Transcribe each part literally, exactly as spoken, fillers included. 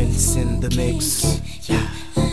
Prince in the mix. Yeah.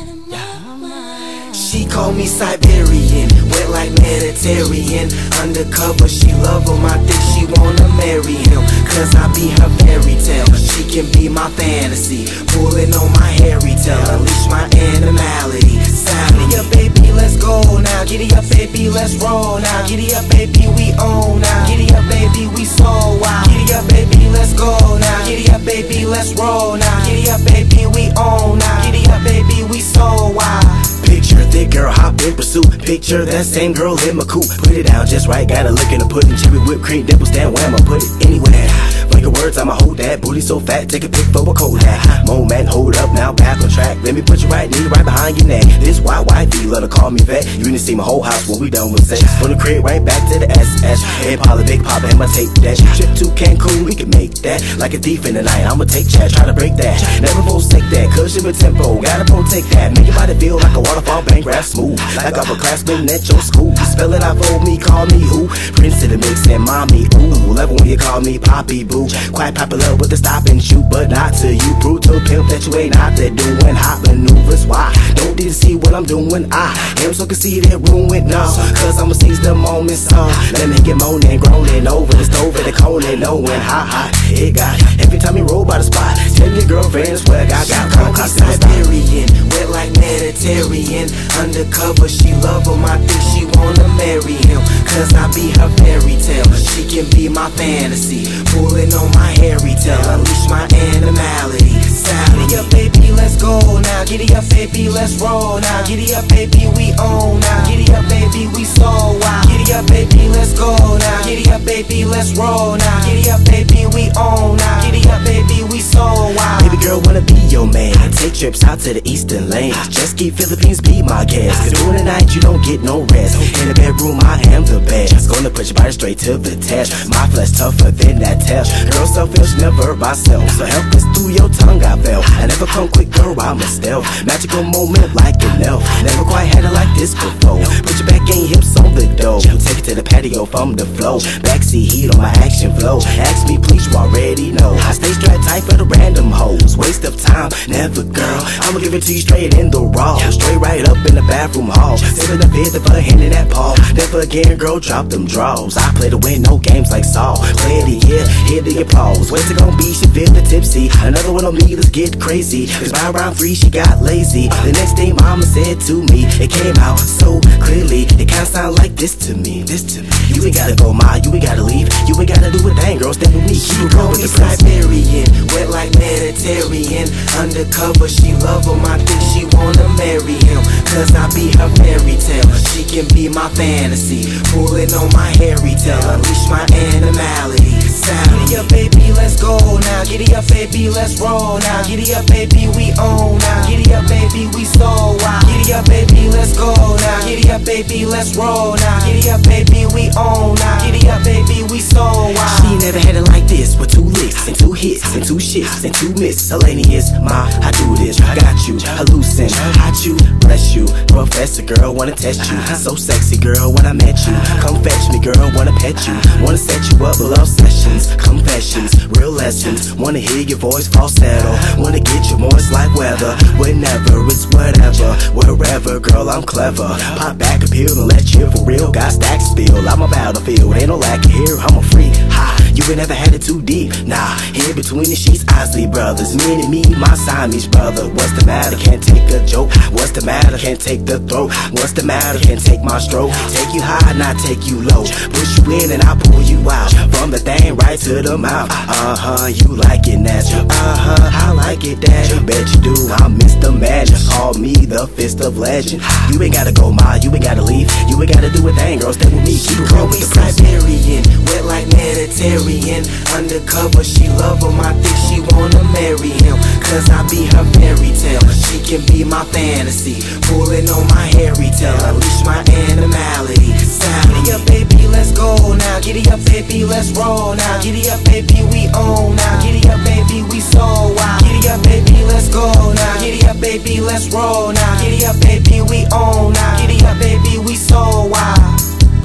She called me Siberian, wet like Mediterranean. Undercover, she love him, I think she wanna marry him. Cause I be her fairy tale, she can be my fantasy. Pulling on my hairy tail, unleash my animality. Giddy up baby, let's go now. Giddy up baby, let's roll now. Giddy up baby, we own now. Giddy up baby, we so wild. Giddy up baby, let's go now. Giddy up baby, let's roll now. Giddy up baby, we own now. Giddy up baby, we so wild. Picture thick girl, hop in pursuit. Picture that same girl in my coupe. Put it down just right, gotta look in the pudding. Cherry whipped cream, dipple stand, wham, I put it anywhere. Flicker words, I'ma hold that. Booty so fat, take a pic for a Kodak. Moment, hold up, now back on track. Let me put your right knee right behind your neck. This white wifey, let her call me vet. You didn't see my whole house when we done with sex. From the crib right back to the S S. Hey, Paula, Big Papa, and my tape dash. Trip to Cancun, we can make that. Like a thief in the night, I'ma take chat, try to break that. Never forsake that, cushion with tempo, gotta protect that. Make your body feel like a waterfall, bank grab smooth. Like I'm a classmate at your school. You spell it out for me, call me who? Prince in the mix and mommy, ooh. Love when you call me Poppy Boo. Quite popular with the stop and shoot, but not to you. Brutal pimp that you ain't out there doing hot maneuvers. Why? Don't need to see what I'm doing. I am so conceited, ruined, no. Cause I'ma seize the moment, so let me get moaning, groaning over the stove and the cone and knowing how hot it got. Every time you roll by the spot, tell your girlfriend swag I got. Come on, Siberian, wet like Mediterranean. Undercover, she love him, I think she wanna marry him. Cause I be her fairy tale, she can be my fantasy. Pulling on my hairy tail, unleash my animality. Giddy up baby, let's go now. Giddy up baby, let's roll now. Giddy up baby, we own now. Giddy up baby, we so wild. Giddy up baby, let's go now. Giddy up baby, let's roll now. Giddy up baby, we own now. Giddy up baby, we so wild. Baby girl wanna be your man, take trips out to the eastern lane. Just keep Philippines be my guest. Cause during the night you don't get no rest. In the bedroom I am the best. Gonna put your body straight to the test. My flesh tougher than that test. Girl selfish, never myself. So helpless through your tongue I felt. I never come quick, girl, I'm a stealth. Magical moment like an elf. Never quite had it like this before. Put your back and hips on the door. Take it to the patio from the flow. Backseat heat on my action flow. Ask me please, you already know. I stay strapped tight for the random hoes. Waste of time, never girl. I'ma give it to you straight in the raw. Straight right up in the bathroom hall. Saving the fifth for the hand in that paw. Never again, girl, drop them draws. I play to win, no games like Saul. Play of the year, hit the applause. Where's it gonna be? She feelin' tipsy. Another one on me, let's get crazy. Cause by round three she got lazy. The next day mama said to me, it came out so clearly. It kinda sound like this to me, this to me. You ain't gotta go ma, you ain't gotta leave. You ain't gotta do a thing, girl, stay with me. Keep going with the Siberian, wet like Mediterranean. Undercover, she love him, I think she wanna marry him. Cause I be her fairy tale, she can be my fantasy. Pulling on my hairy tail, unleash my animality. Giddy up baby, let's go now. Giddy up baby, let's roll now. Giddy up baby, we own now. Giddy up baby, we so wild. Giddy up baby, let's go now. Giddy up baby, let's roll now. Giddy up baby, we own now. Giddy up baby, we so wild. She never had it like this, with two licks and two hits and two shits and two miscellaneous. Ma, I do this, got you, hallucin, hot you, bless you. Professor girl, wanna test you, so sexy girl when I met you. Come fetch me girl, wanna pet you, wanna set you up with love sessions, confessions, real lessons. Wanna hear your voice falsetto, wanna get you moist like weather. Whenever, it's whatever, wherever, girl, I'm clever. Pop back, appeal, and let you for real. Got stacks spill, I'm a battlefield, ain't no lack here, I'm a freak. Ha, you ain't never had it too deep, nah. Here between the sheets, Isley brothers, me and me, my Siamese brother. What's the matter? Can't take a joke. What's the matter? Can't take the throat. What's the matter? Can't take my stroke. Take you high, not take you low. Push you in and I pull you out. From the thing right to the mouth. Uh-huh, you like it natural. Uh-huh, I like it that. Bet you do, I'm Mister Magic. Call me the fist of legend. You ain't gotta go ma, you ain't gotta leave. You ain't gotta do a thing, girl, stay with me. Keep going with the Siberian, wet like Mediterranean. Undercover, she love him, I think she wanna marry him. Cause I be her fairy tale, she can be my fantasy. Pulling on my hairy tail, unleash my animality. Giddy up baby, let's go now. Giddy up baby, let's roll now. Giddy up baby, we own now. Giddy up baby, we so wild. Giddy up baby, let's go now. Giddy up baby, let's roll now. Giddy up baby, we own now. Giddy up baby, we so wild.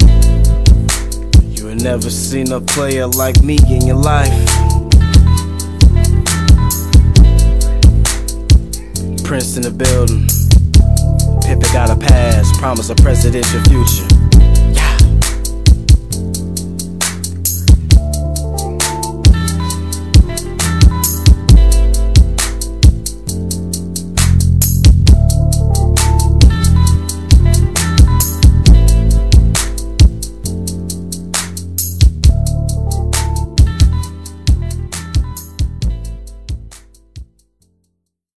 You ain't never seen a player like me in your life. Prince in the building. Pippin got a pass, promise a presidential future.